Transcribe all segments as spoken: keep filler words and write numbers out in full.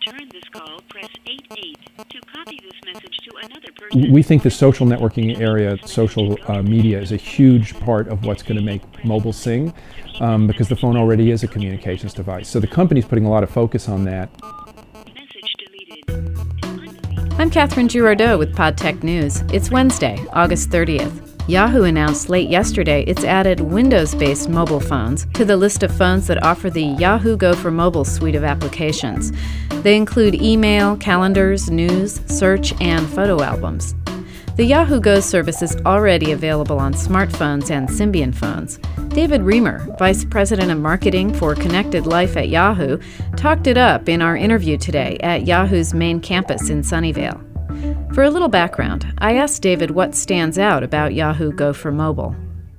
return this call, press eight eight. To copy this message to another person. We think the social networking area, social uh, media, is a huge part of what's going to make mobile sing, um, because the phone already is a communications device. So the company's putting a lot of focus on that. Message deleted. I'm Catherine Girardeau with PodTech News. It's Wednesday, August thirtieth. Yahoo announced late yesterday it's added Windows-based mobile phones to the list of phones that offer the Yahoo Go for Mobile suite of applications. They include email, calendars, news, search, and photo albums. The Yahoo Go service is already available on smartphones and Symbian phones. David Reamer, Vice President of Marketing for Connected Life at Yahoo, talked it up in our interview today at Yahoo's main campus in Sunnyvale. For a little background, I asked David what stands out about Yahoo Go for Mobile.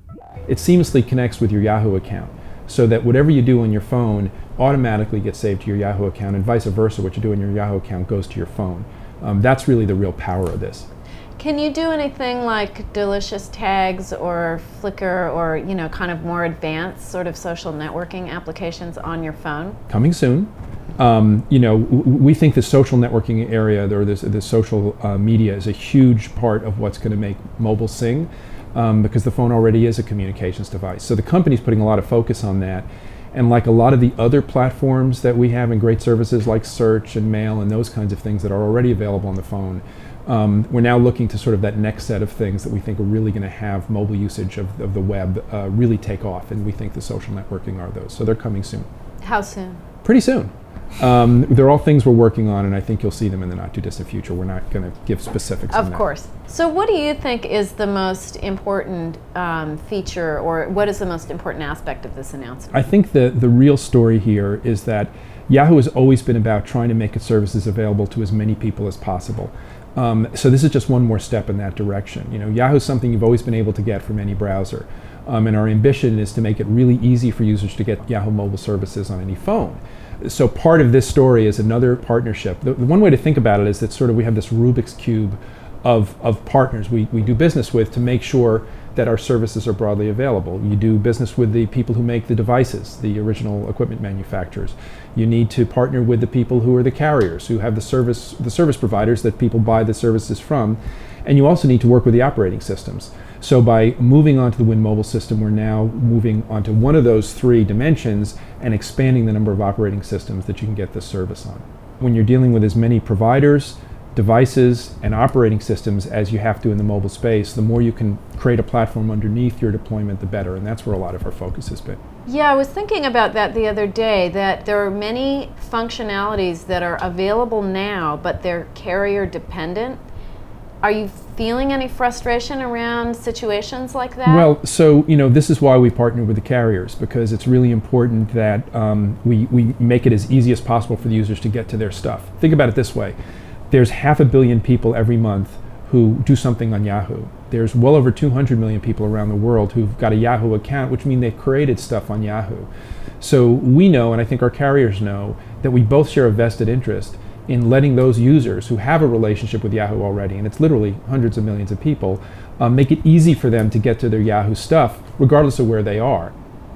It seamlessly connects with your Yahoo account, so that whatever you do on your phone automatically gets saved to your Yahoo account, and vice versa, what you do on your Yahoo account goes to your phone. Um, that's really the real power of this. Can you do anything like delicious tags or Flickr or, you know, kind of more advanced sort of social networking applications on your phone? Coming soon. Um, you know, w- we think the social networking area, or this, the social uh, media, is a huge part of what's going to make mobile sing, um, because the phone already is a communications device. So the company's putting a lot of focus on that. And like a lot of the other platforms that we have and great services like search and mail and those kinds of things that are already available on the phone, um, we're now looking to sort of that next set of things that we think are really going to have mobile usage of, of the web uh, really take off. And we think the social networking are those. So they're coming soon. How soon? Pretty soon. Um, they're all things we're working on, and I think you'll see them in the not too distant future. We're not going to give specifics on that. Of course. So what do you think is the most important um, feature, or what is the most important aspect of this announcement? I think the, the real story here is that Yahoo has always been about trying to make its services available to as many people as possible. Um, so this is just one more step in that direction. You know, Yahoo is something you've always been able to get from any browser. Um, and our ambition is to make it really easy for users to get Yahoo mobile services on any phone. So part of this story is another partnership. The, the one way to think about it is that sort of we have this Rubik's Cube of, of partners we, we do business with to make sure that our services are broadly available. You do business with the people who make the devices, the original equipment manufacturers. You need to partner with the people who are the carriers, who have the service, the service providers that people buy the services from. And you also need to work with the operating systems. So by moving onto the Win Mobile system, we're now moving onto one of those three dimensions and expanding the number of operating systems that you can get this service on. When you're dealing with as many providers, devices, and operating systems as you have to in the mobile space, the more you can create a platform underneath your deployment, the better. And that's where a lot of our focus has been. Yeah, I was thinking about that the other day, that there are many functionalities that are available now, but they're carrier dependent. Are you feeling any frustration around situations like that? Well, so, you know, this is why we partner with the carriers, because it's really important that um, we, we make it as easy as possible for the users to get to their stuff. Think about it this way. There's half a billion people every month who do something on Yahoo. There's well over two hundred million people around the world who've got a Yahoo account, which means they've created stuff on Yahoo. So we know, and I think our carriers know, that we both share a vested interest in letting those users who have a relationship with Yahoo already, and it's literally hundreds of millions of people, um, make it easy for them to get to their Yahoo stuff, regardless of where they are.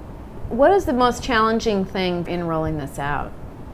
What is the most challenging thing in rolling this out?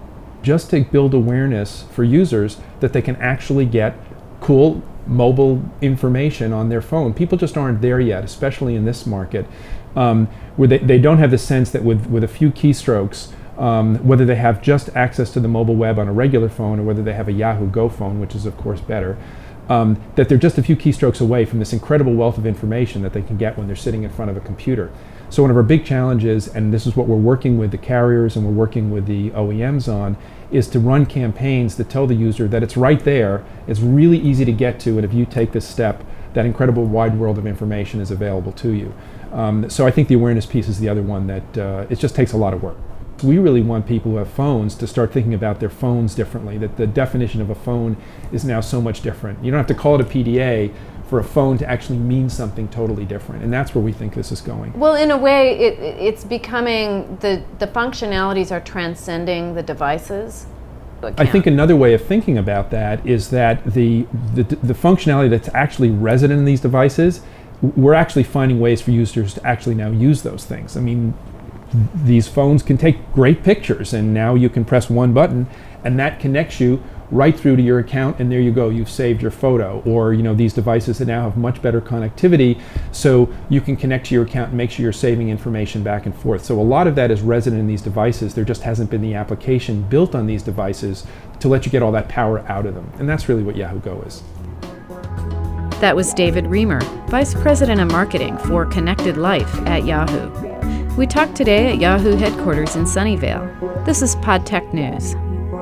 Just to build awareness for users that they can actually get cool mobile information on their phone. People just aren't there yet, especially in this market, um, where they, they don't have the sense that with, with a few keystrokes, Um, whether they have just access to the mobile web on a regular phone or whether they have a Yahoo Go phone, which is of course better, um, that they're just a few keystrokes away from this incredible wealth of information that they can get when they're sitting in front of a computer. So one of our big challenges, and this is what we're working with the carriers and we're working with the O E Ms on, is to run campaigns that tell the user that it's right there, it's really easy to get to, and if you take this step, that incredible wide world of information is available to you. Um, so I think the awareness piece is the other one that uh, it just takes a lot of work. We really want people who have phones to start thinking about their phones differently, that the definition of a phone is now so much different. You don't have to call it a P D A for a phone to actually mean something totally different, and that's where we think this is going. Well, in a way, it, it's becoming, the, the functionalities are transcending the devices. I think another way of thinking about that is that the, the, the functionality that's actually resident in these devices, we're actually finding ways for users to actually now use those things. I mean, these phones can take great pictures, and now you can press one button and that connects you right through to your account, and there you go, you've saved your photo. Or, you know, these devices that now have much better connectivity, so you can connect to your account and make sure you're saving information back and forth. So a lot of that is resident in these devices. There just hasn't been the application built on these devices to let you get all that power out of them. And that's really what Yahoo Go is. That was David Reamer, Vice President of Marketing for Connected Life at Yahoo. We talked today at Yahoo headquarters in Sunnyvale. This is PodTech News.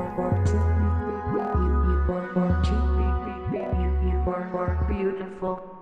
Beautiful.